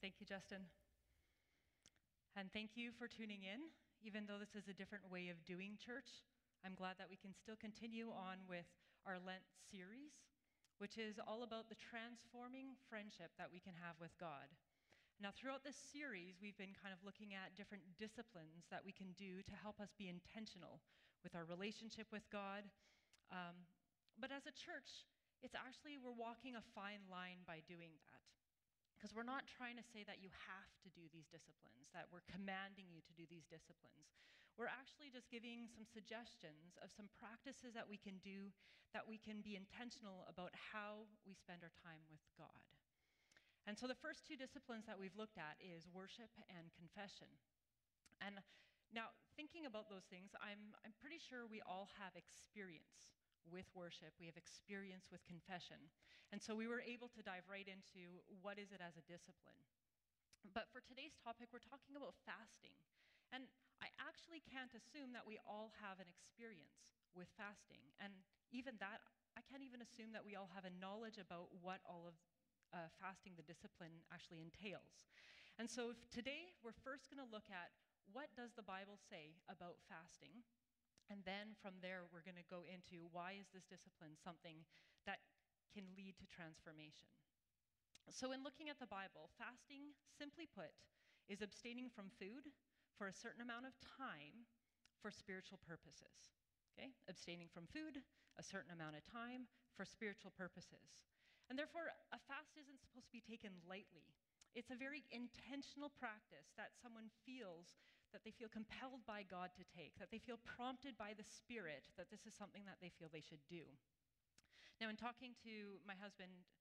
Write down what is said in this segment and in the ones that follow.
Thank you, Justin. And thank you for tuning in. Even though this is a different way of doing church, I'm glad that we can still continue on with our Lent series, which is all about the transforming friendship that we can have with God. Now, throughout this series, we've been kind of looking at different disciplines that we can do to help us be intentional with our relationship with God. But as a church, we're walking a fine line by doing that. Because we're not trying to say that you have to do these disciplines, that we're commanding you to do these disciplines. We're actually just giving some suggestions of some practices that we can do, that we can be intentional about how we spend our time with God. And so the first two disciplines that we've looked at is worship and confession. And now, thinking about those things, I'm pretty sure we all have experience with worship. We have experience with confession. And so we were able to dive right into what is it as a discipline. But for today's topic, we're talking about fasting. And I actually can't assume that we all have an experience with fasting. And even that, I can't even assume that we all have a knowledge about what all of fasting, the discipline, actually entails. And so today, we're first going to look at what does the Bible say about fasting. And then from there, we're going to go into why is this discipline something that can lead to transformation. So in looking at the Bible, fasting, simply put, is abstaining from food for a certain amount of time for spiritual purposes. Okay? Abstaining from food a certain amount of time for spiritual purposes. And therefore, a fast isn't supposed to be taken lightly. It's a very intentional practice that someone feels, that they feel compelled by God to take, that they feel prompted by the Spirit, that this is something that they feel they should do. Now, in talking to my husband,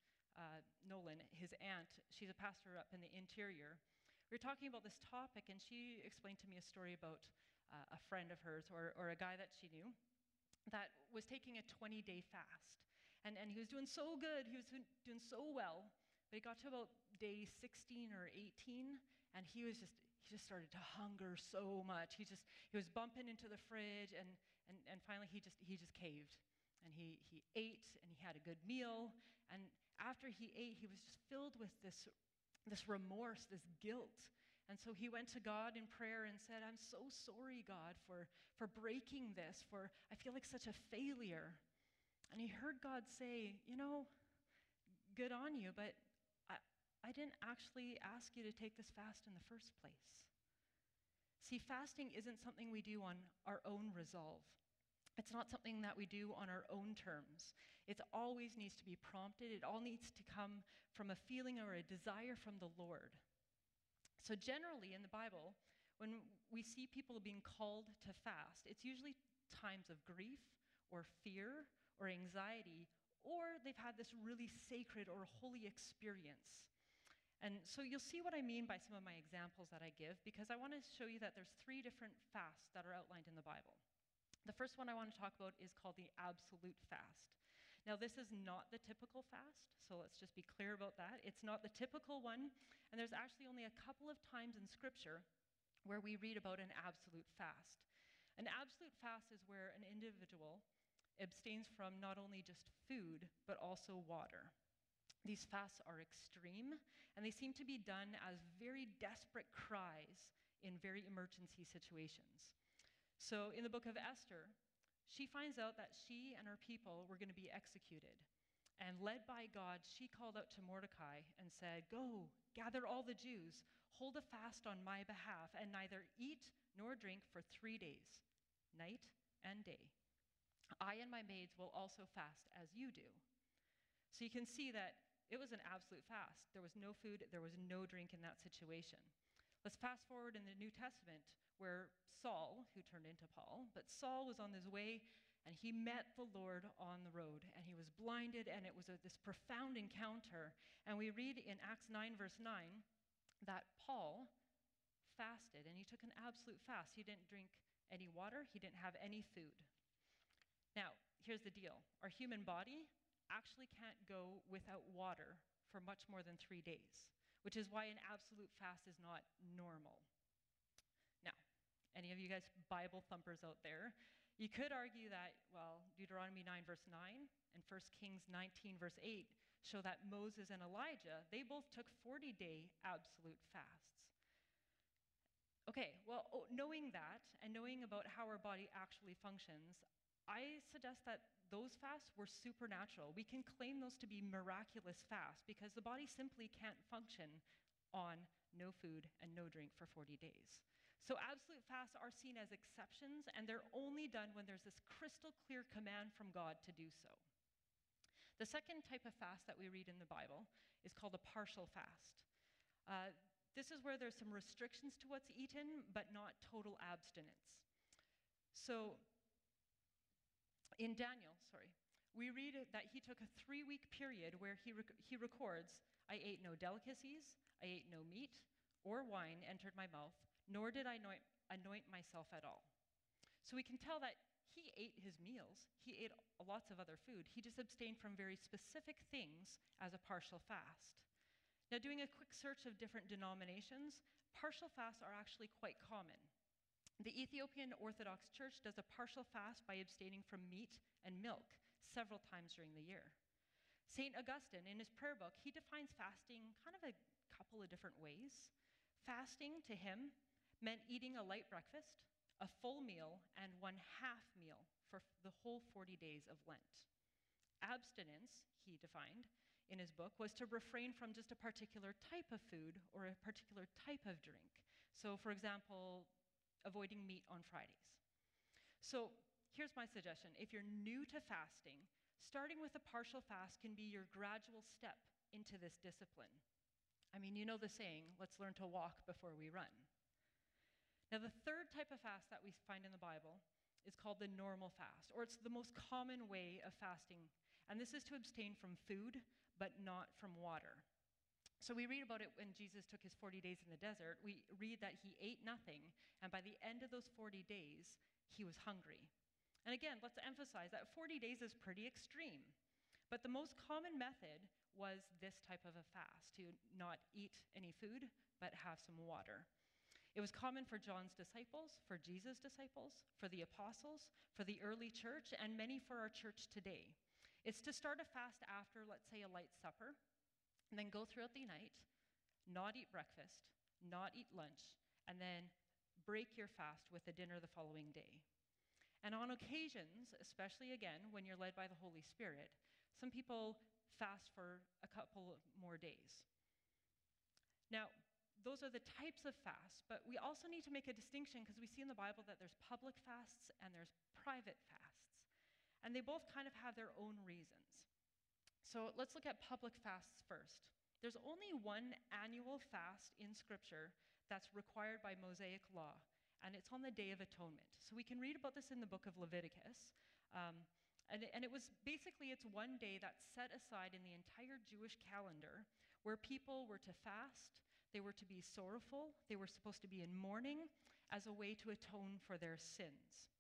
Nolan, his aunt, she's a pastor up in the interior, we were talking about this topic, and she explained to me a story about a friend of hers, or a guy that she knew, that was taking a 20-day fast. And he was doing so good, he was doing so well, but he got to about day 16 or 18, and he just started to hunger so much. He was bumping into the fridge, and finally he just caved. And he ate, and he had a good meal. And after he ate, he was just filled with this remorse, this guilt. And so he went to God in prayer and said, "I'm so sorry, God, for breaking this, for I feel like such a failure." And he heard God say, "Good on you, but I didn't actually ask you to take this fast in the first place." See, fasting isn't something we do on our own resolve. It's not something that we do on our own terms. It always needs to be prompted. It all needs to come from a feeling or a desire from the Lord. So generally in the Bible, when we see people being called to fast, it's usually times of grief or fear or anxiety, or they've had this really sacred or holy experience. And so you'll see what I mean by some of my examples that I give, because I want to show you that there's 3 different fasts that are outlined in the Bible. The first one I want to talk about is called the absolute fast. Now, this is not the typical fast, so let's just be clear about that. It's not the typical one, and there's actually only a couple of times in Scripture where we read about an absolute fast. An absolute fast is where an individual abstains from not only just food, but also water. These fasts are extreme, and they seem to be done as very desperate cries in very emergency situations. So in the book of Esther, she finds out that she and her people were going to be executed. And led by God, she called out to Mordecai and said, "Go, gather all the Jews, hold a fast on my behalf, and neither eat nor drink for 3 days, night and day. I and my maids will also fast as you do." So you can see that it was an absolute fast. There was no food, there was no drink in that situation. Let's fast forward in the New Testament where Saul, who turned into Paul, but Saul was on his way and he met the Lord on the road and he was blinded, and it was this profound encounter. And we read in Acts 9 verse 9 that Paul fasted, and he took an absolute fast. He didn't drink any water, he didn't have any food. Now, here's the deal. Our human body actually can't go without water for much more than 3 days, which is why an absolute fast is not normal. Now, any of you guys Bible thumpers out there, you could argue that, well, Deuteronomy 9 verse 9 and 1 Kings 19 verse 8 show that Moses and Elijah, they both took 40-day absolute fasts. Okay, well, knowing that and knowing about how our body actually functions, I suggest that those fasts were supernatural. We can claim those to be miraculous fasts because the body simply can't function on no food and no drink for 40 days. So absolute fasts are seen as exceptions, and they're only done when there's this crystal clear command from God to do so. The second type of fast that we read in the Bible is called a partial fast. This is where there's some restrictions to what's eaten, but not total abstinence. So in Daniel, we read that he took a 3-week period where he records, "I ate no delicacies, I ate no meat, or wine entered my mouth, nor did I anoint myself at all." So we can tell that he ate his meals, he ate lots of other food, he just abstained from very specific things as a partial fast. Now, doing a quick search of different denominations, partial fasts are actually quite common. The Ethiopian Orthodox Church does a partial fast by abstaining from meat and milk several times during the year. St. Augustine, in his prayer book, he defines fasting kind of a couple of different ways. Fasting, to him, meant eating a light breakfast, a full meal, and 1/2 meal for the whole 40 days of Lent. Abstinence, he defined in his book, was to refrain from just a particular type of food or a particular type of drink. So, for example, avoiding meat on Fridays. So here's my suggestion. If you're new to fasting, starting with a partial fast can be your gradual step into this discipline. I mean, you know the saying, let's learn to walk before we run. Now, the third type of fast that we find in the Bible is called the normal fast, or it's the most common way of fasting. And this is to abstain from food, but not from water. So we read about it when Jesus took his 40 days in the desert. We read that he ate nothing, and by the end of those 40 days, he was hungry. And again, let's emphasize that 40 days is pretty extreme. But the most common method was this type of a fast, to not eat any food, but have some water. It was common for John's disciples, for Jesus' disciples, for the apostles, for the early church, and many for our church today. It's to start a fast after, let's say, a light supper, and then go throughout the night, not eat breakfast, not eat lunch, and then break your fast with a dinner the following day. And on occasions, especially again when you're led by the Holy Spirit, some people fast for a couple more days. Now, those are the types of fasts, but we also need to make a distinction because we see in the Bible that there's public fasts and there's private fasts. And they both kind of have their own reasons. So let's look at public fasts first. There's only one annual fast in Scripture that's required by Mosaic law, and it's on the Day of Atonement. So we can read about this in the book of Leviticus. And it was basically, it's one day that's set aside in the entire Jewish calendar where people were to fast, they were to be sorrowful, they were supposed to be in mourning as a way to atone for their sins.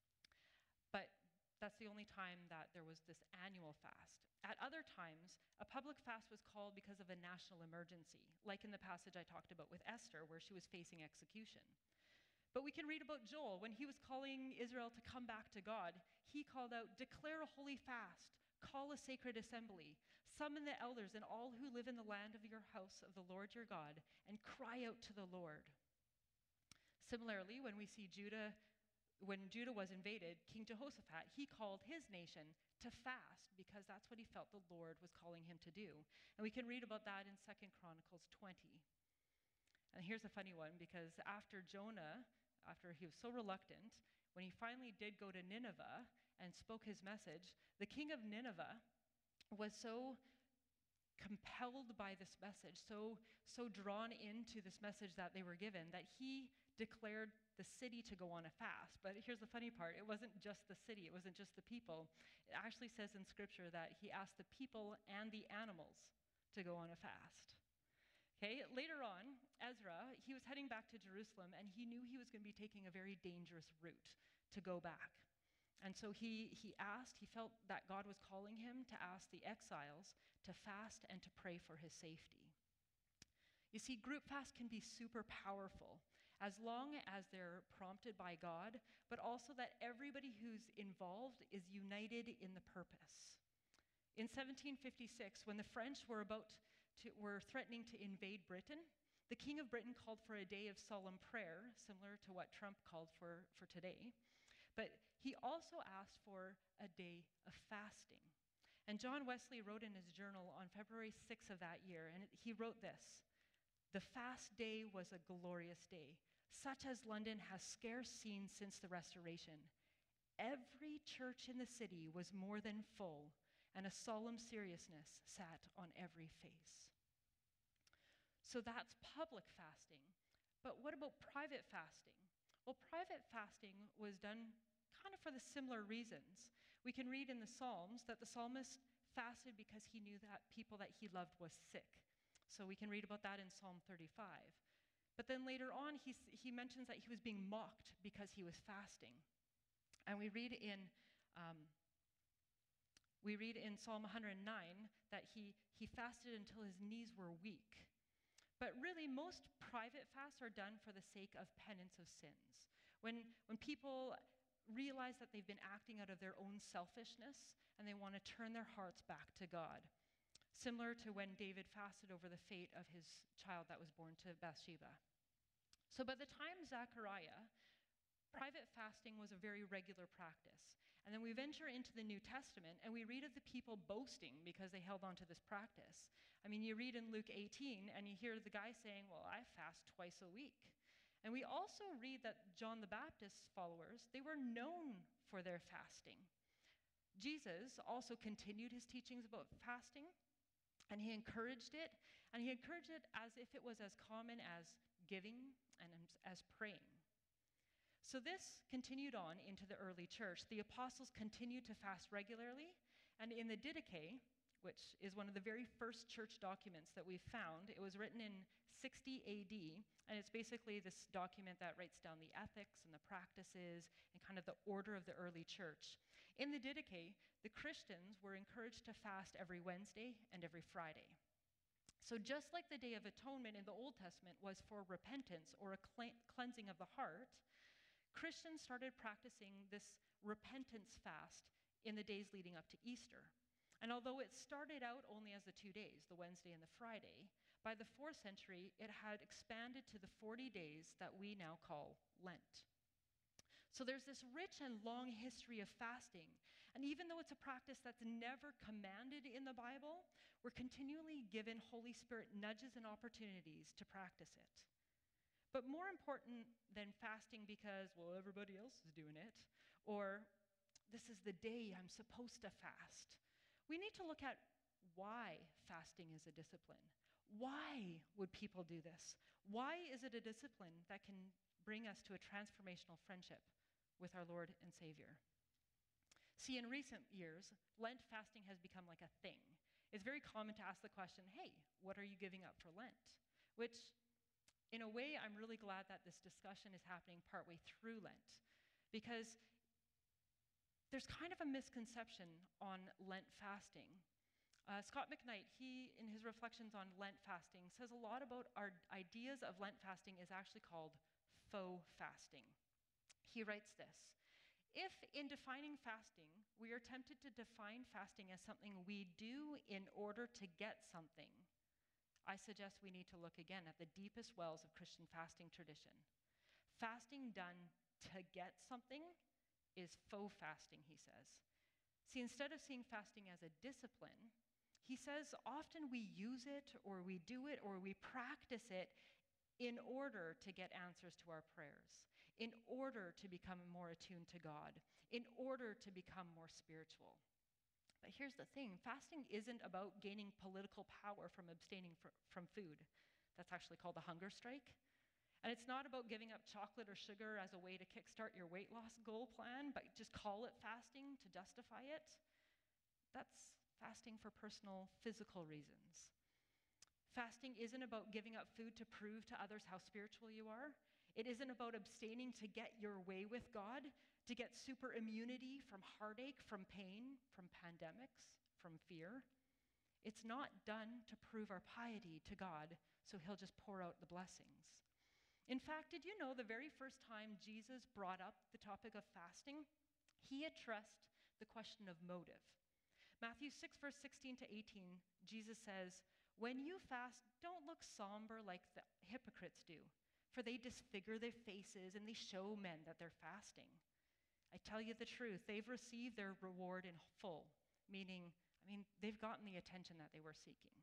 But that's the only time that there was this annual fast. At other times, a public fast was called because of a national emergency, like in the passage I talked about with Esther, where she was facing execution. But we can read about Joel. When he was calling Israel to come back to God, he called out, "Declare a holy fast, call a sacred assembly, summon the elders and all who live in the land of your house of the Lord your God, and cry out to the Lord." Similarly, when we see when Judah was invaded, King Jehoshaphat, he called his nation to fast because that's what he felt the Lord was calling him to do. And we can read about that in 2 Chronicles 20. And here's a funny one, because after Jonah, after he was so reluctant, when he finally did go to Nineveh and spoke his message, the king of Nineveh was so compelled by this message, so drawn into this message that they were given, that he declared the city to go on a fast. But here's the funny part. It wasn't just the city. It wasn't just the people. It actually says in Scripture that he asked the people and the animals to go on a fast. Okay, later on, Ezra, he was heading back to Jerusalem, and he knew he was going to be taking a very dangerous route to go back. And so he felt that God was calling him to ask the exiles to fast and to pray for his safety. You see, group fasts can be super powerful as long as they're prompted by God, but also that everybody who's involved is united in the purpose. In 1756, when the French were threatening to invade Britain, the King of Britain called for a day of solemn prayer, similar to what Trump called for today. But he also asked for a day of fasting. And John Wesley wrote in his journal on February 6th of that year, and he wrote this: "The fast day was a glorious day, such as London has scarce seen since the Restoration. Every church in the city was more than full, and a solemn seriousness sat on every face." So that's public fasting. But what about private fasting? Well, private fasting was done kind of for the similar reasons. We can read in the Psalms that the psalmist fasted because he knew that people that he loved was sick. So we can read about that in Psalm 35. But then later on, he mentions that he was being mocked because he was fasting. And we read in Psalm 109 that he fasted until his knees were weak. But really, most private fasts are done for the sake of penance of sins. When people realize that they've been acting out of their own selfishness and they want to turn their hearts back to God. Similar to when David fasted over the fate of his child that was born to Bathsheba. So by the time Zechariah, private fasting was a very regular practice. And then we venture into the New Testament and we read of the people boasting because they held on to this practice. I mean, you read in Luke 18 and you hear the guy saying, "Well, I fast twice a week." And we also read that John the Baptist's followers, they were known for their fasting. Jesus also continued his teachings about fasting, and he encouraged it as if it was as common as giving and as praying. So this continued on into the early church. The apostles continued to fast regularly, and in the Didache, which is one of the very first church documents that we've found, it was written in 60 AD, and it's basically this document that writes down the ethics and the practices and kind of the order of the early church. In the Didache, the Christians were encouraged to fast every Wednesday and every Friday. So just like the Day of Atonement in the Old Testament was for repentance or a cleansing of the heart, Christians started practicing this repentance fast in the days leading up to Easter. And although it started out only as the 2 days, the Wednesday and the Friday, by the 4th century, it had expanded to the 40 days that we now call Lent. So there's this rich and long history of fasting. And even though it's a practice that's never commanded in the Bible, we're continually given Holy Spirit nudges and opportunities to practice it. But more important than fasting because, well, everybody else is doing it, or this is the day I'm supposed to fast, we need to look at why fasting is a discipline. Why would people do this? Why is it a discipline that can bring us to a transformational friendship with our Lord and Savior? See, in recent years, Lent fasting has become like a thing. It's very common to ask the question, hey, what are you giving up for Lent? Which, in a way, I'm really glad that this discussion is happening partway through Lent, because there's kind of a misconception on Lent fasting. Scott McKnight, in his reflections on Lent fasting, says a lot about our ideas of Lent fasting is actually called faux fasting. He writes this: if in defining fasting, we are tempted to define fasting as something we do in order to get something, I suggest we need to look again at the deepest wells of Christian fasting tradition. Fasting done to get something is faux fasting, he says. See, instead of seeing fasting as a discipline, he says often we use it or we do it or we practice it in order to get answers to our prayers, in order to become more attuned to God, in order to become more spiritual. But here's the thing, fasting isn't about gaining political power from abstaining from food. That's actually called a hunger strike. And it's not about giving up chocolate or sugar as a way to kickstart your weight loss goal plan, but just call it fasting to justify it. That's fasting for personal physical reasons. Fasting isn't about giving up food to prove to others how spiritual you are. It isn't about abstaining to get your way with God, to get super immunity from heartache, from pain, from pandemics, from fear. It's not done to prove our piety to God, so he'll just pour out the blessings. In fact, did you know the very first time Jesus brought up the topic of fasting, he addressed the question of motive. Matthew 6, verse 16 to 18, Jesus says, "When you fast, don't look somber like the hypocrites do, for they disfigure their faces and they show men that they're fasting. I tell you the truth, they've received their reward in full," meaning, they've gotten the attention that they were seeking.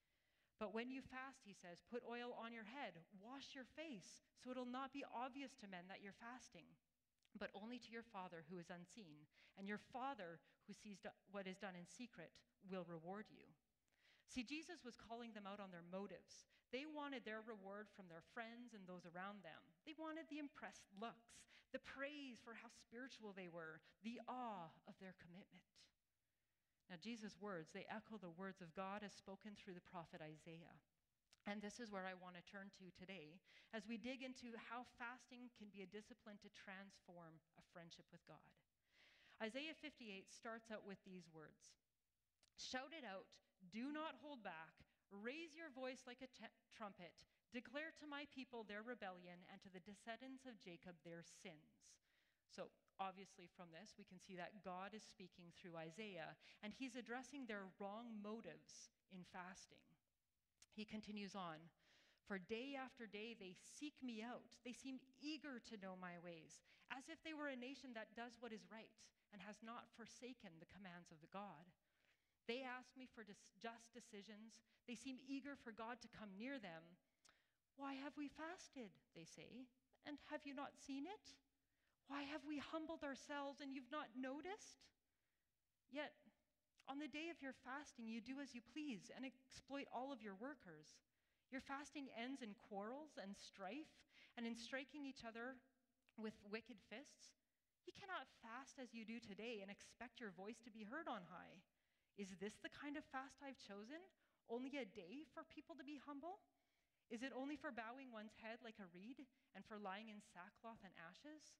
"But when you fast," he says, "put oil on your head, wash your face, so it'll not be obvious to men that you're fasting, but only to your Father who is unseen. And your Father who sees what is done in secret will reward you." See, Jesus was calling them out on their motives. They wanted their reward from their friends and those around them. They wanted the impressed looks, the praise for how spiritual they were, the awe of their commitment. Now, Jesus' words, they echo the words of God as spoken through the prophet Isaiah. And this is where I want to turn to today as we dig into how fasting can be a discipline to transform a friendship with God. Isaiah 58 starts out with these words: "Shout it out, do not hold back, raise your voice like a trumpet, declare to my people their rebellion and to the descendants of Jacob their sins." So obviously from this, we can see that God is speaking through Isaiah, and he's addressing their wrong motives in fasting. He continues on, "For day after day they seek me out. They seem eager to know my ways, as if they were a nation that does what is right and has not forsaken the commands of the God. They ask me for just decisions. They seem eager for God to come near them. 'Why have we fasted?' they say, 'and have you not seen it? Why have we humbled ourselves and you've not noticed?' Yet on the day of your fasting, you do as you please and exploit all of your workers. Your fasting ends in quarrels and strife and in striking each other with wicked fists. You cannot fast as you do today and expect your voice to be heard on high. Is this the kind of fast I've chosen? Only a day for people to be humble? Is it only for bowing one's head like a reed and for lying in sackcloth and ashes?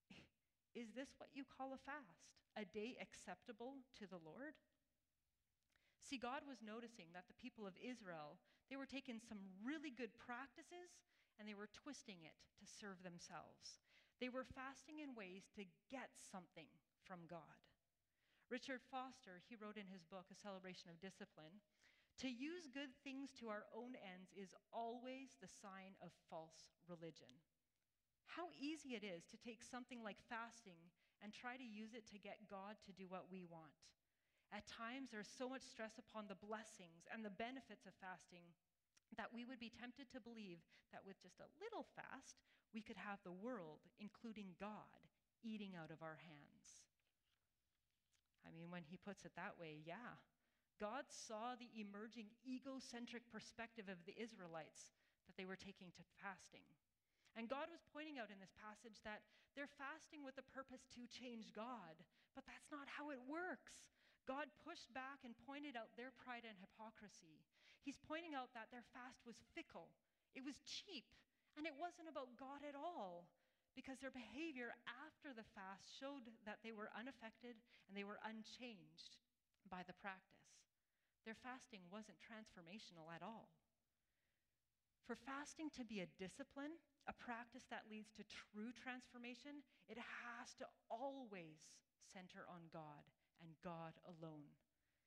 Is this what you call a fast, a day acceptable to the Lord?" See, God was noticing that the people of Israel, they were taking some really good practices and they were twisting it to serve themselves. They were fasting in ways to get something from God. Richard Foster, he wrote in his book, A Celebration of Discipline, "To use good things to our own ends is always the sign of false religion." How easy it is to take something like fasting and try to use it to get God to do what we want. At times, there's so much stress upon the blessings and the benefits of fasting that we would be tempted to believe that with just a little fast, we could have the world, including God, eating out of our hands. When he puts it that way, yeah. God saw the emerging egocentric perspective of the Israelites that they were taking to fasting. And God was pointing out in this passage that they're fasting with the purpose to change God, but that's not how it works. God pushed back and pointed out their pride and hypocrisy. He's pointing out that their fast was fickle, it was cheap, and it wasn't about God at all, because their behavior after the fast showed that they were unaffected and they were unchanged by the practice. Their fasting wasn't transformational at all. For fasting to be a discipline, a practice that leads to true transformation, it has to always center on God and God alone.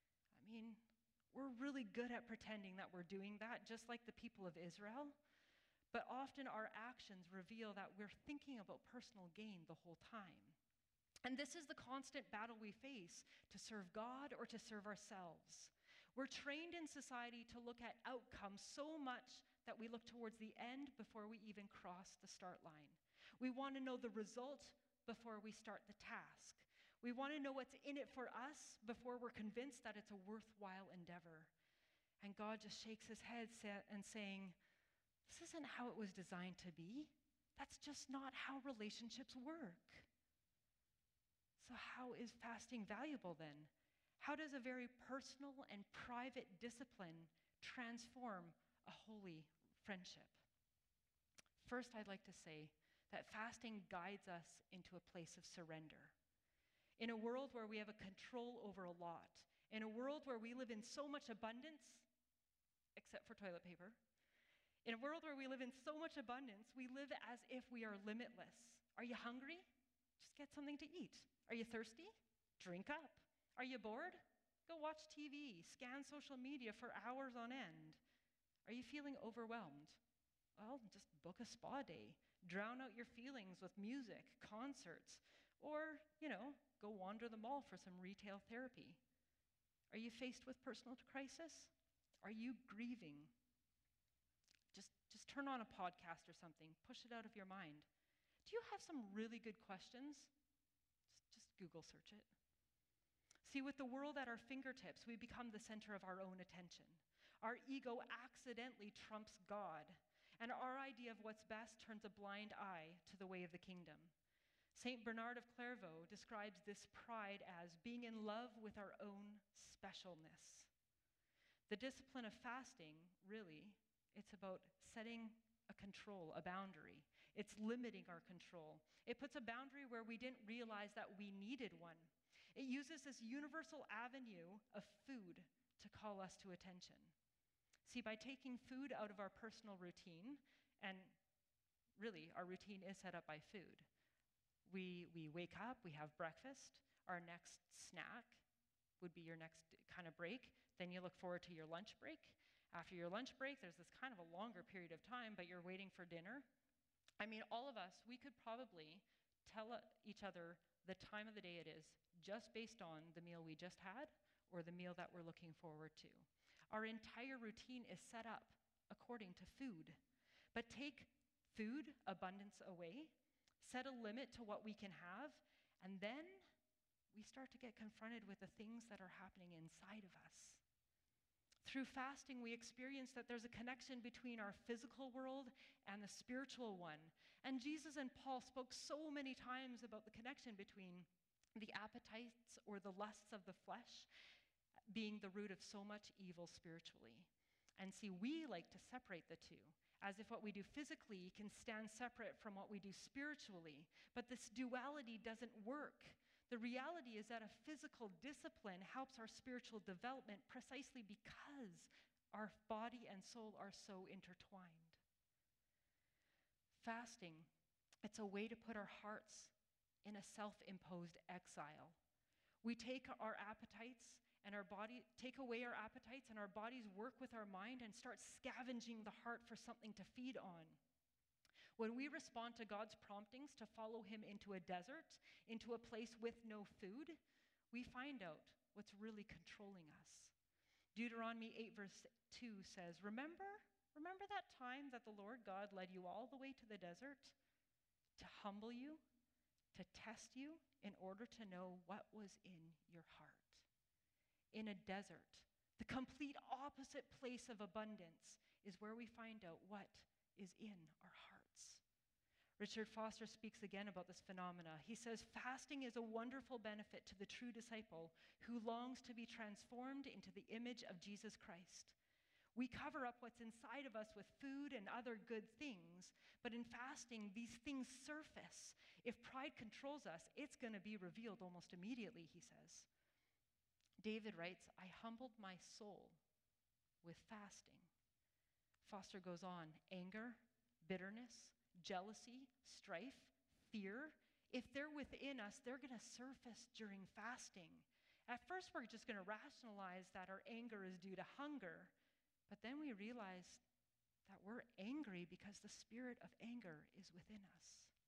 We're really good at pretending that we're doing that, just like the people of Israel, but often our actions reveal that we're thinking about personal gain the whole time. And this is the constant battle we face, to serve God or to serve ourselves. We're trained in society to look at outcomes so much that we look towards the end before we even cross the start line. We want to know the result before we start the task. We want to know what's in it for us before we're convinced that it's a worthwhile endeavor. And God just shakes his head and saying, "This isn't how it was designed to be. That's just not how relationships work." So how is fasting valuable then? How does a very personal and private discipline transform a holy friendship? First, I'd like to say that fasting guides us into a place of surrender. In a world where we have a control over a lot, in a world where we live in so much abundance, except for toilet paper, in a world where we live in so much abundance, we live as if we are limitless. Are you hungry? Just get something to eat. Are you thirsty? Drink up. Are you bored? Go watch TV, scan social media for hours on end. Are you feeling overwhelmed? Well, just book a spa day. Drown out your feelings with music, concerts, or, go wander the mall for some retail therapy. Are you faced with personal crisis? Are you grieving? Just turn on a podcast or something. Push it out of your mind. Do you have some really good questions? Just Google search it. See, with the world at our fingertips, we become the center of our own attention. Our ego accidentally trumps God, and our idea of what's best turns a blind eye to the way of the kingdom. St. Bernard of Clairvaux describes this pride as being in love with our own specialness. The discipline of fasting, really, it's about setting a control, a boundary. It's limiting our control. It puts a boundary where we didn't realize that we needed one. It uses this universal avenue of food to call us to attention. See, by taking food out of our personal routine, and really, our routine is set up by food. We wake up, we have breakfast, our next snack would be your next kind of break. Then you look forward to your lunch break. After your lunch break, there's this kind of a longer period of time, but you're waiting for dinner. I mean, all of us, we could probably tell each other the time of the day it is just based on the meal we just had or the meal that we're looking forward to. Our entire routine is set up according to food. But take food abundance away, set a limit to what we can have, and then we start to get confronted with the things that are happening inside of us. Through fasting, we experience that there's a connection between our physical world and the spiritual one. And Jesus and Paul spoke so many times about the connection between the appetites or the lusts of the flesh being the root of so much evil spiritually. And see, we like to separate the two, as if what we do physically can stand separate from what we do spiritually. But this duality doesn't work. The reality is that a physical discipline helps our spiritual development precisely because our body and soul are so intertwined. Fasting, it's a way to put our hearts in a self-imposed exile. We take our appetites and take away our appetites, and our bodies work with our mind and start scavenging the heart for something to feed on. When we respond to God's promptings to follow him into a desert, into a place with no food, we find out what's really controlling us. Deuteronomy 8 verse 2 says, Remember that time that the Lord God led you all the way to the desert to humble you, to test you in order to know what was in your heart. In a desert, the complete opposite place of abundance is where we find out what is in our hearts. Richard Foster speaks again about this phenomena. He says, fasting is a wonderful benefit to the true disciple who longs to be transformed into the image of Jesus Christ. We cover up what's inside of us with food and other good things, but in fasting, these things surface. If pride controls us, it's going to be revealed almost immediately, he says. David writes, I humbled my soul with fasting. Foster goes on, anger, bitterness, jealousy, strife, fear, if they're within us, they're going to surface during fasting. At first, we're just going to rationalize that our anger is due to hunger, but then we realize that we're angry because the spirit of anger is within us.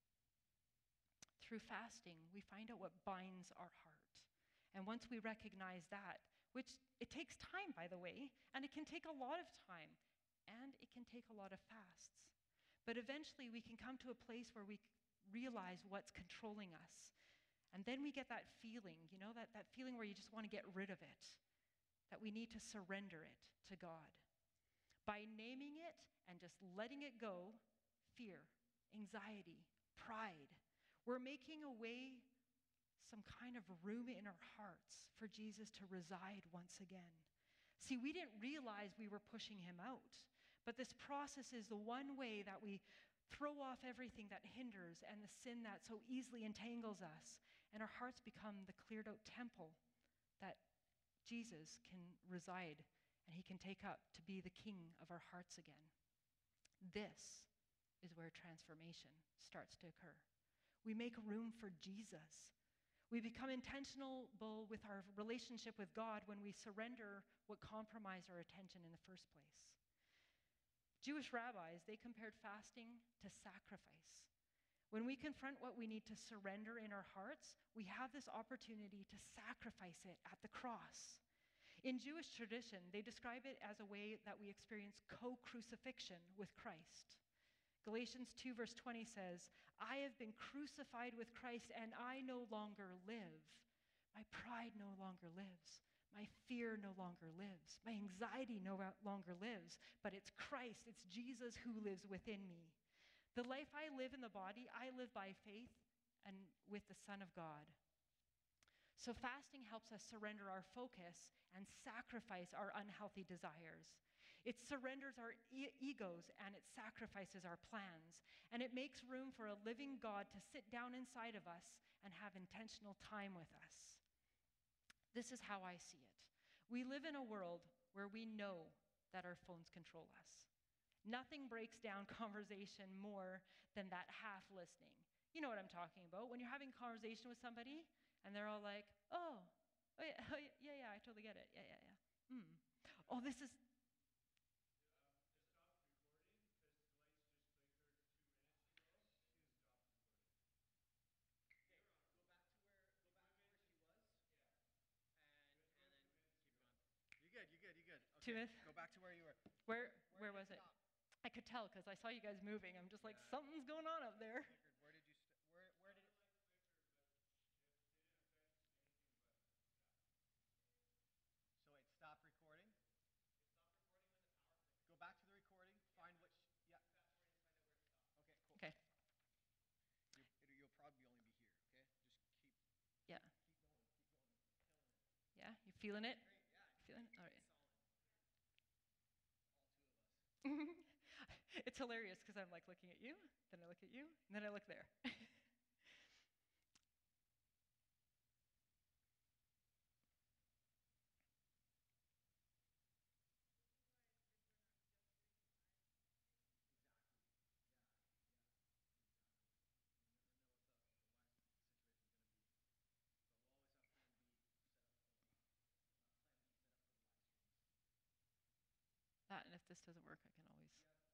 Through fasting, we find out what binds our heart. And once we recognize that, which it takes time, by the way, and it can take a lot of time, and it can take a lot of fasts. But eventually we can come to a place where we realize what's controlling us. And then we get that feeling, that feeling where you just want to get rid of it, that we need to surrender it to God. By naming it and just letting it go, fear, anxiety, pride, we're making away some kind of room in our hearts for Jesus to reside once again. See, we didn't realize we were pushing him out, but this process is the one way that we throw off everything that hinders and the sin that so easily entangles us, and our hearts become the cleared out temple that Jesus can reside and he can take up to be the king of our hearts again. This is where transformation starts to occur. We make room for Jesus. We become intentional with our relationship with God when we surrender what compromised our attention in the first place. Jewish rabbis, they compared fasting to sacrifice. When we confront what we need to surrender in our hearts, we have this opportunity to sacrifice it at the cross. In Jewish tradition, they describe it as a way that we experience co-crucifixion with Christ. Galatians 2 verse 20 says, I have been crucified with Christ and I no longer live. My pride no longer lives. My fear no longer lives. My anxiety no longer lives. But it's Christ, it's Jesus who lives within me. The life I live in the body, I live by faith and with the Son of God. So fasting helps us surrender our focus and sacrifice our unhealthy desires. It surrenders our egos and it sacrifices our plans. And it makes room for a living God to sit down inside of us and have intentional time with us. This is how I see it. We live in a world where we know that our phones control us. Nothing breaks down conversation more than that half listening. You know what I'm talking about. When you're having a conversation with somebody and they're all like, oh yeah, I totally get it. Yeah. Oh, this is... You good. Okay, 2 minutes? go back to where you were. Where was it? I could tell because I saw you guys moving. I'm just like, something's going on up there. Where did you? Where did it? So it stopped recording. Go back to the recording. Find which. Yeah. Okay. Cool. Okay. You'll probably only be here. Okay. Just keep. Yeah. Keep going. Yeah. You feeling it? Great. Yeah. Feeling it? All right. Solid. All 2 of us. It's hilarious because I'm like looking at you, then I look at you, and then I look there. That, and if this doesn't work, I can always...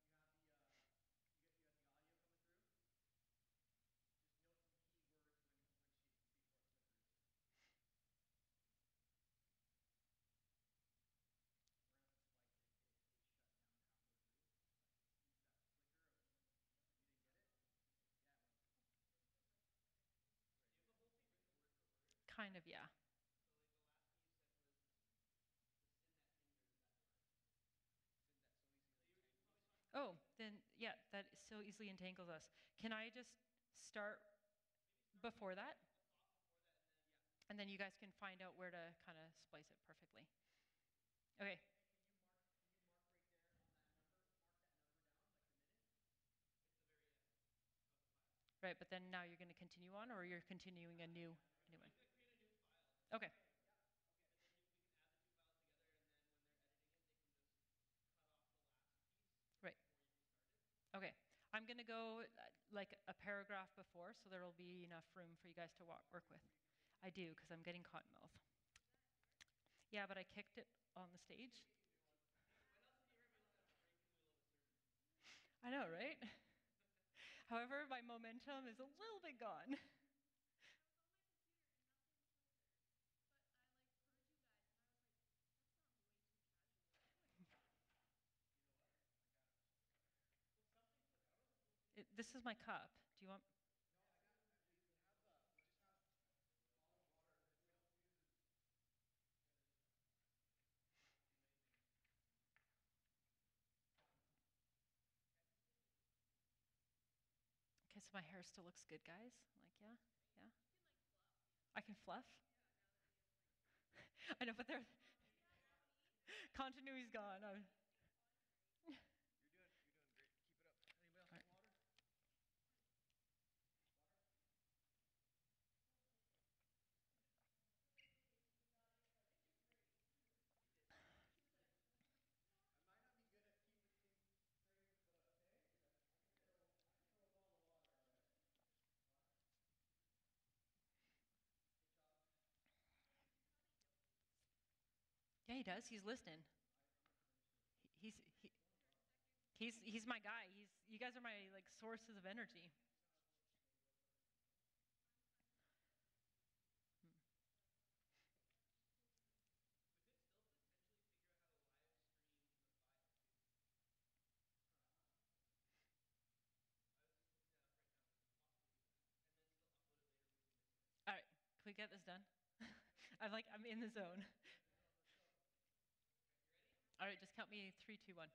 Kind of, yeah. Oh, then, yeah, that so easily entangles us. Can I just start before that? And then you guys can find out where to kind of splice it perfectly. Okay. Right, but then now you're going to continue on, or you're continuing a new one? Okay. Right. Okay. I'm going to go like a paragraph before, so there will be enough room for you guys to work with. I do, because I'm getting cotton mouth. Yeah, but I kicked it on the stage. I know, right? However, my momentum is a little bit gone. This is my cup. Do you want... Okay, so my hair still looks good, guys. Like, yeah. I can fluff. I know, but continuity's gone. You're doing great. Keep it up. Anybody else want water? Yeah, he does. He's listening. He's he, he's my guy. You guys are my like sources of energy. All right, can we get this done? I'm in the zone. All right, just count me 3, 2, 1.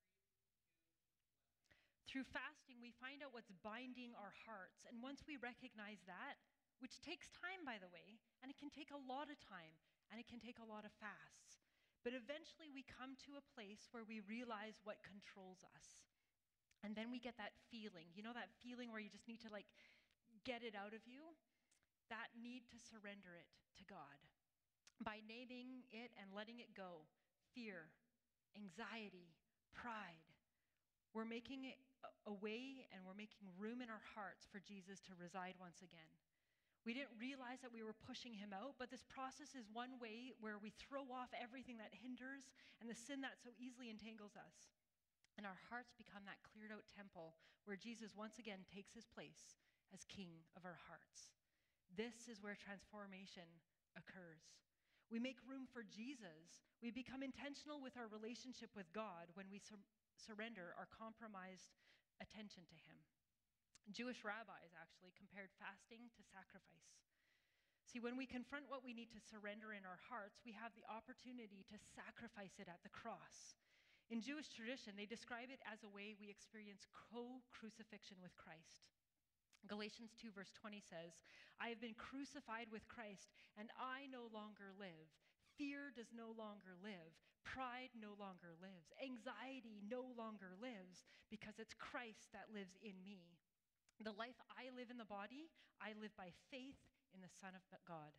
Through fasting, we find out what's binding our hearts. And once we recognize that, which takes time, by the way, and it can take a lot of time, and it can take a lot of fasts, but eventually we come to a place where we realize what controls us. And then we get that feeling, that feeling where you just need to like get it out of you, that need to surrender it to God. By naming it and letting it go, fear, anxiety, pride, we're making it a way and we're making room in our hearts for Jesus to reside once again. We didn't realize that we were pushing him out, but this process is one way where we throw off everything that hinders and the sin that so easily entangles us. And our hearts become that cleared out temple where Jesus once again takes his place as king of our hearts. This is where transformation occurs. We make room for Jesus. We become intentional with our relationship with God when we surrender our compromised attention to him. Jewish rabbis actually compared fasting to sacrifice. See, when we confront what we need to surrender in our hearts, we have the opportunity to sacrifice it at the cross. In Jewish tradition, they describe it as a way we experience co-crucifixion with Christ. Galatians 2 verse 20 says, I have been crucified with Christ, and I no longer live. Fear does no longer live. Pride no longer lives. Anxiety no longer lives, because it's Christ that lives in me. The life I live in the body, I live by faith in the Son of God.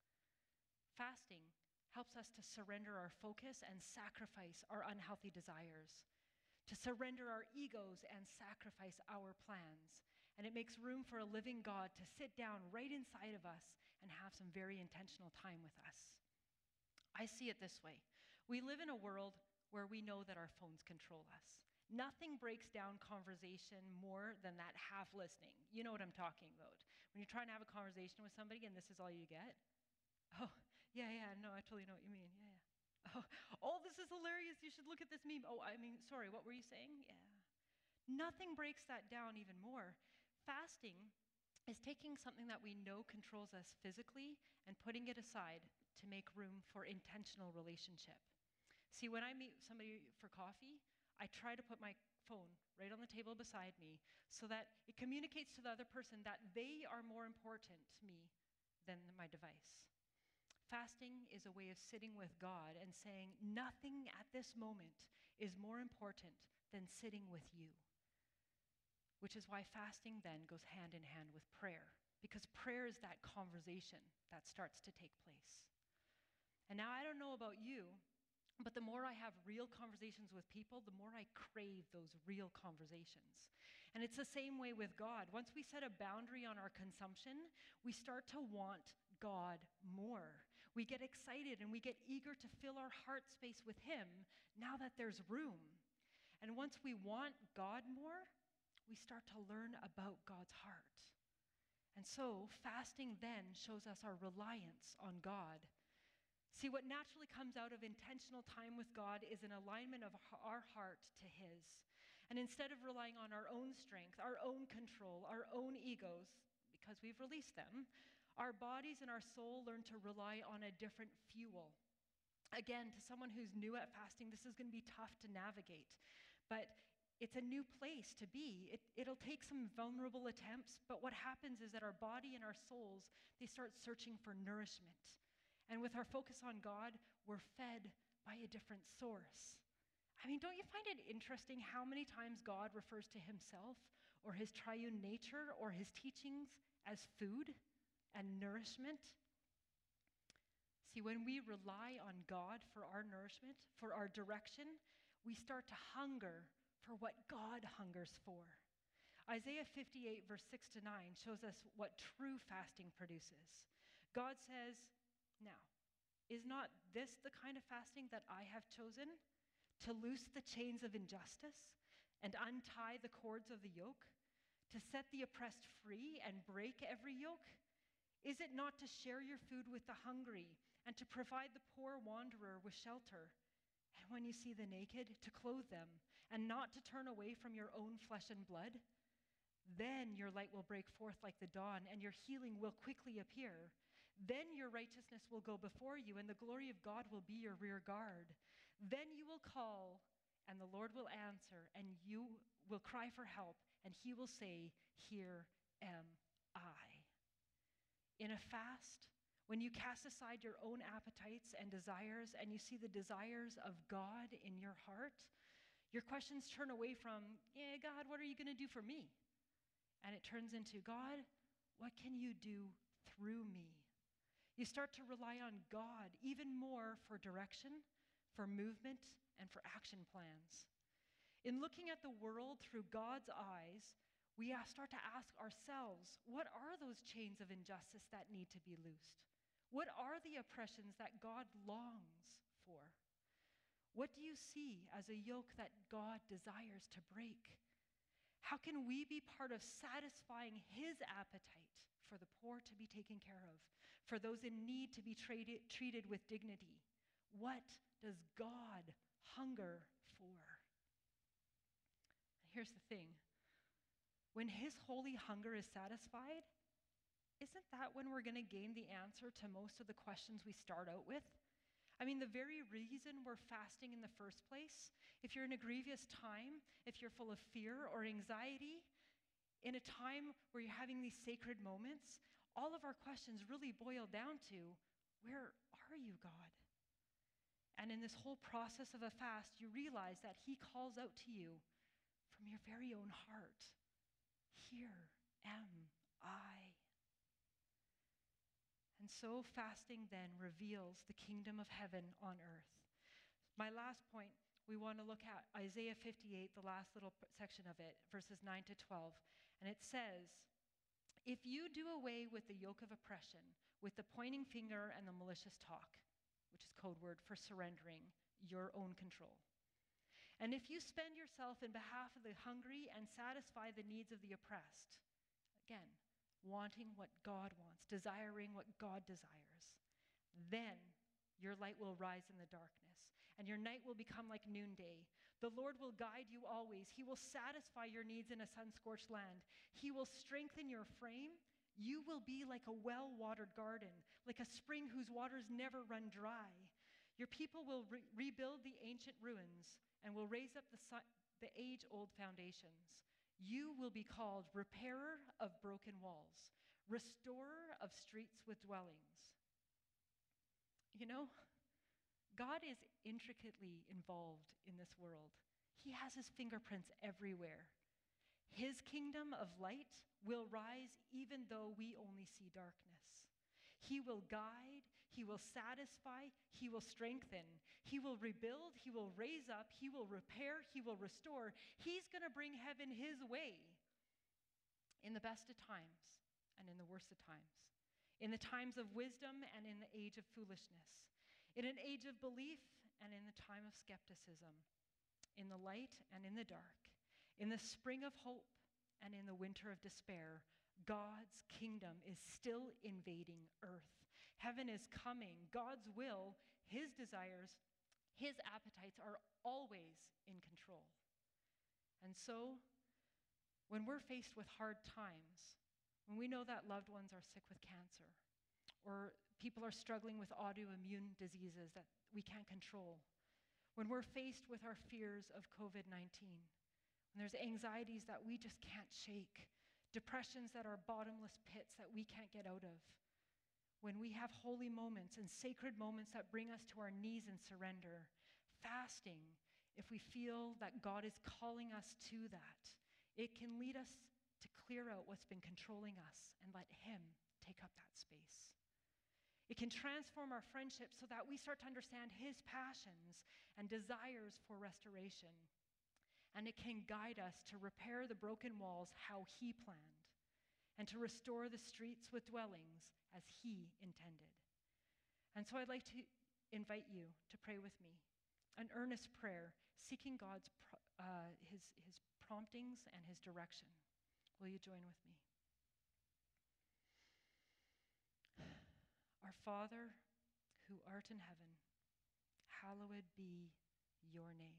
Fasting helps us to surrender our focus and sacrifice our unhealthy desires, to surrender our egos and sacrifice our plans. And it makes room for a living God to sit down right inside of us and have some very intentional time with us. I see it this way. We live in a world where we know that our phones control us. Nothing breaks down conversation more than that half listening. You know what I'm talking about. When you're trying to have a conversation with somebody and this is all you get. Oh, yeah, no, I totally know what you mean. Yeah. Oh, this is hilarious. You should look at this meme. Oh, sorry, what were you saying? Yeah. Nothing breaks that down even more. Fasting is taking something that we know controls us physically and putting it aside to make room for intentional relationship. See, when I meet somebody for coffee, I try to put my phone right on the table beside me so that it communicates to the other person that they are more important to me than my device. Fasting is a way of sitting with God and saying, nothing at this moment is more important than sitting with you. Which is why fasting then goes hand in hand with prayer, because prayer is that conversation that starts to take place. And now I don't know about you, but the more I have real conversations with people, the more I crave those real conversations. And it's the same way with God. Once we set a boundary on our consumption, we start to want God more. We get excited and we get eager to fill our heart space with him now that there's room. And once we want God more, we start to learn about God's heart. And so fasting then shows us our reliance on God. See, what naturally comes out of intentional time with God is an alignment of our heart to his. And instead of relying on our own strength, our own control, our own egos, because we've released them, our bodies and our soul learn to rely on a different fuel. Again, to someone who's new at fasting, this is going to be tough to navigate. But it's a new place to be. It'll take some vulnerable attempts, but what happens is that our body and our souls, they start searching for nourishment. And with our focus on God, we're fed by a different source. I mean, don't you find it interesting how many times God refers to himself or his triune nature or his teachings as food and nourishment? See, when we rely on God for our nourishment, for our direction, we start to hunger for what God hungers for. Isaiah 58 verse 6-9 shows us what true fasting produces. God says, now, Is not this the kind of fasting that I have chosen? To loose the chains of injustice and untie the cords of the yoke? To set the oppressed free and break every yoke? Is it not to share your food with the hungry and to provide the poor wanderer with shelter? And when you see the naked, to clothe them and not to turn away from your own flesh and blood? Then your light will break forth like the dawn and your healing will quickly appear. Then your righteousness will go before you and the glory of God will be your rear guard. Then you will call and the Lord will answer and you will cry for help and he will say, here am I. In a fast, when you cast aside your own appetites and desires and you see the desires of God in your heart, your questions turn away from, God, what are you going to do for me? And it turns into, God, what can you do through me? You start to rely on God even more for direction, for movement, and for action plans. In looking at the world through God's eyes, we start to ask ourselves, what are those chains of injustice that need to be loosed? What are the oppressions that God longs for? What do you see as a yoke that God desires to break? How can we be part of satisfying his appetite for the poor to be taken care of, for those in need to be treated with dignity? What does God hunger for? Here's the thing. When his holy hunger is satisfied, isn't that when we're going to gain the answer to most of the questions we start out with? I mean, the very reason we're fasting in the first place, if you're in a grievous time, if you're full of fear or anxiety, in a time where you're having these sacred moments, all of our questions really boil down to, where are you, God? And in this whole process of a fast, you realize that he calls out to you from your very own heart. Here am I. And so fasting then reveals the kingdom of heaven on earth. My last point, we want to look at Isaiah 58, the last little section of it, verses 9 to 12. And it says, if you do away with the yoke of oppression, with the pointing finger and the malicious talk, which is code word for surrendering your own control, and if you spend yourself in behalf of the hungry and satisfy the needs of the oppressed, again, wanting what God wants, desiring what God desires, then your light will rise in the darkness, and your night will become like noonday. The Lord will guide you always. He will satisfy your needs in a sun-scorched land. He will strengthen your frame. You will be like a well-watered garden, like a spring whose waters never run dry. Your people will rebuild the ancient ruins and will raise up the age-old foundations. You will be called repairer of broken walls, restorer of streets with dwellings. You know, God is intricately involved in this world. He has his fingerprints everywhere. His kingdom of light will rise even though we only see darkness. He will guide, he will satisfy, he will strengthen, he will rebuild, he will raise up, he will repair, he will restore. He's going to bring heaven his way in the best of times and in the worst of times, in the times of wisdom and in the age of foolishness, in an age of belief and in the time of skepticism, in the light and in the dark, in the spring of hope and in the winter of despair. God's kingdom is still invading earth. Heaven is coming. God's will, his desires, his appetites are always in control. And so, when we're faced with hard times, when we know that loved ones are sick with cancer, or people are struggling with autoimmune diseases that we can't control, when we're faced with our fears of COVID-19, when there's anxieties that we just can't shake, depressions that are bottomless pits that we can't get out of, when we have holy moments and sacred moments that bring us to our knees in surrender, fasting, if we feel that God is calling us to that, it can lead us to clear out what's been controlling us and let him take up that space. It can transform our friendship so that we start to understand his passions and desires for restoration. And it can guide us to repair the broken walls how he planned, and to restore the streets with dwellings as he intended. And so I'd like to invite you to pray with me, an earnest prayer, seeking God's his promptings and his direction. Will you join with me? Our Father, who art in heaven, hallowed be your name.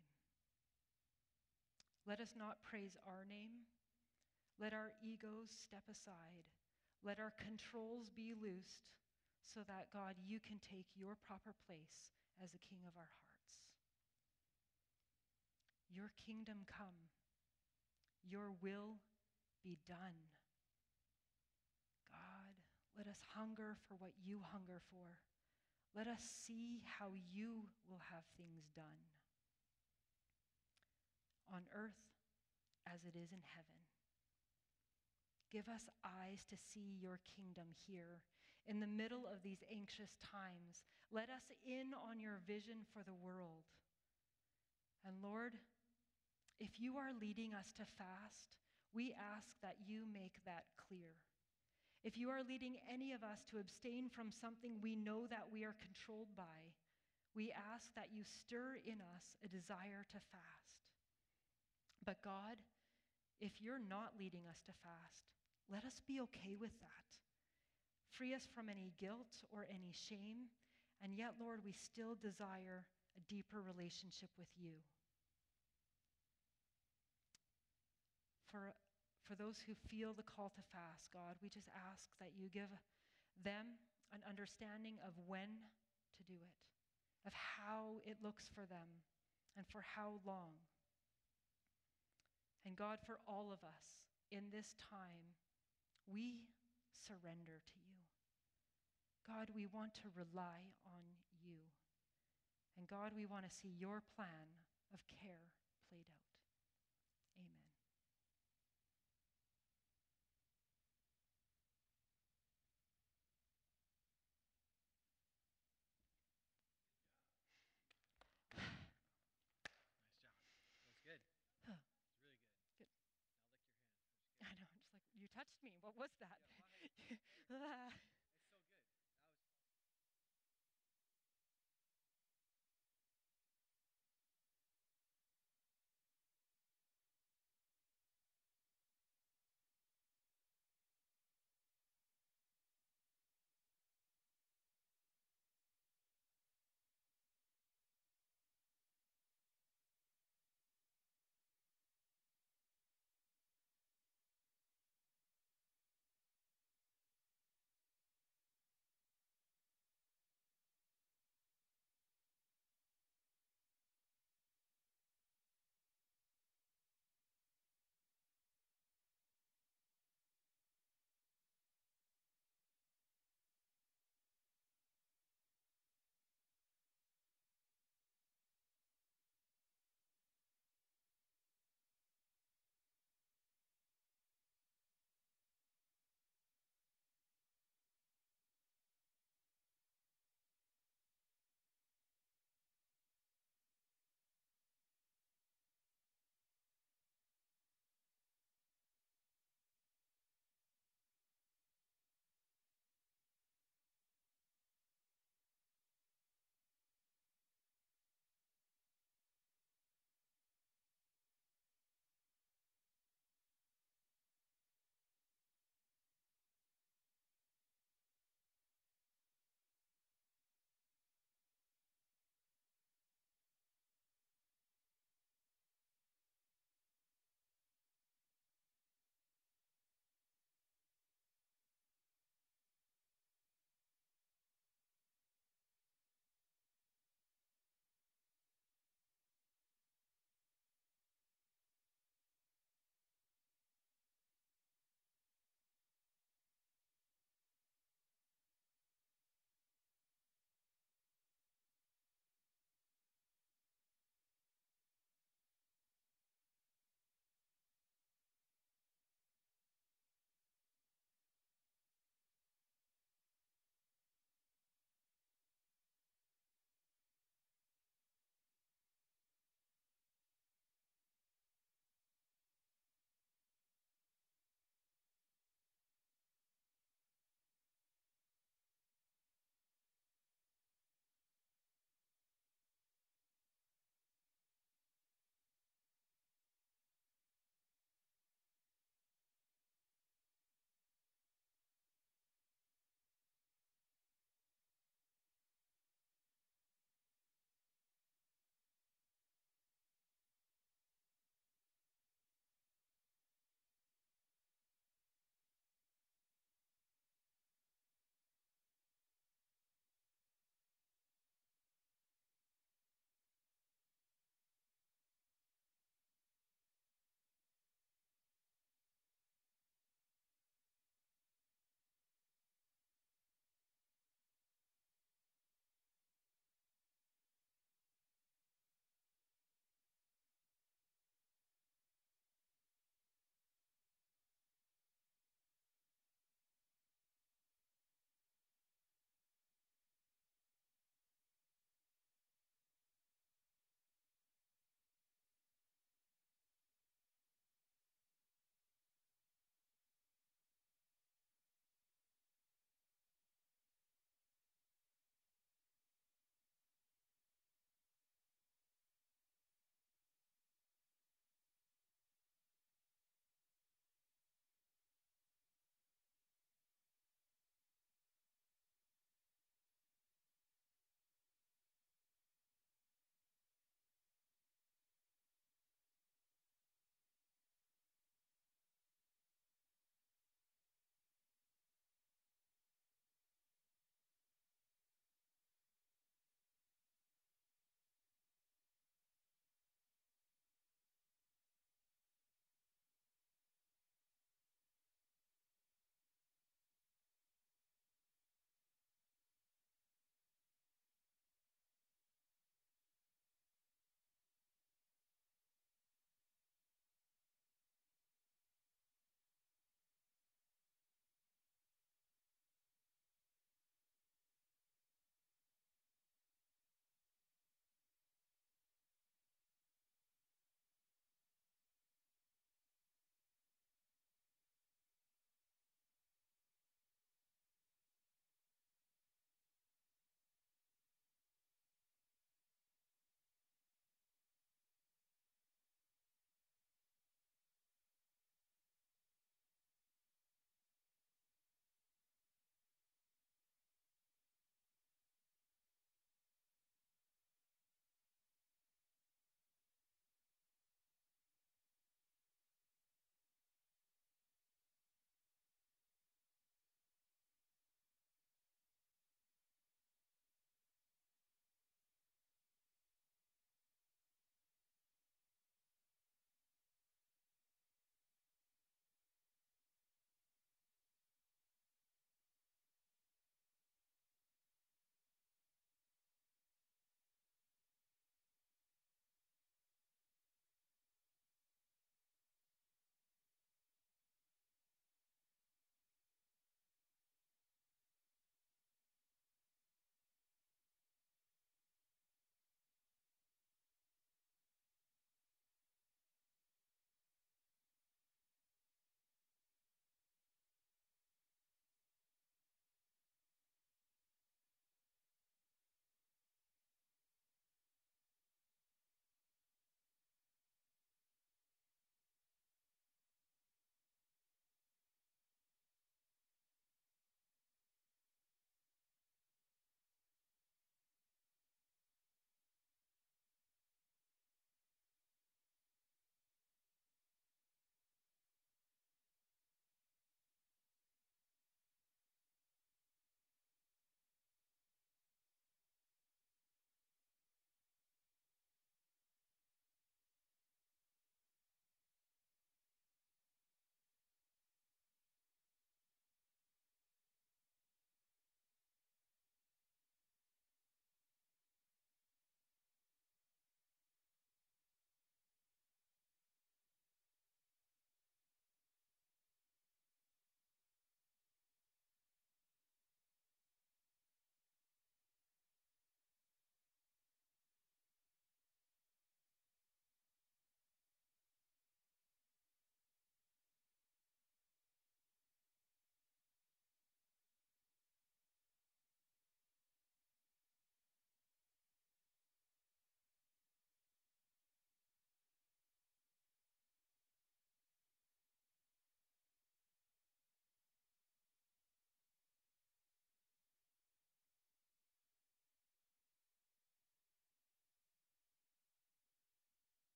Let us not praise our name. Let our egos step aside. Let our controls be loosed so that, God, you can take your proper place as the King of our hearts. Your kingdom come. Your will be done. God, let us hunger for what you hunger for. Let us see how you will have things done on earth as it is in heaven. Give us eyes to see your kingdom here in the middle of these anxious times. Let us in on your vision for the world. And Lord, if you are leading us to fast, we ask that you make that clear. If you are leading any of us to abstain from something we know that we are controlled by, we ask that you stir in us a desire to fast. But God, if you're not leading us to fast, let us be okay with that. Free us from any guilt or any shame, and yet, Lord, we still desire a deeper relationship with you. For those who feel the call to fast, God, we just ask that you give them an understanding of when to do it, of how it looks for them, and for how long. And God, for all of us in this time, we surrender to you. God, we want to rely on you. And God, we want to see your plan of care played out. Amen. Nice job. That was good. Huh. It's really good. Good. Now lick your hand. I know, I'm just like, you touched me. What was that? Yeah,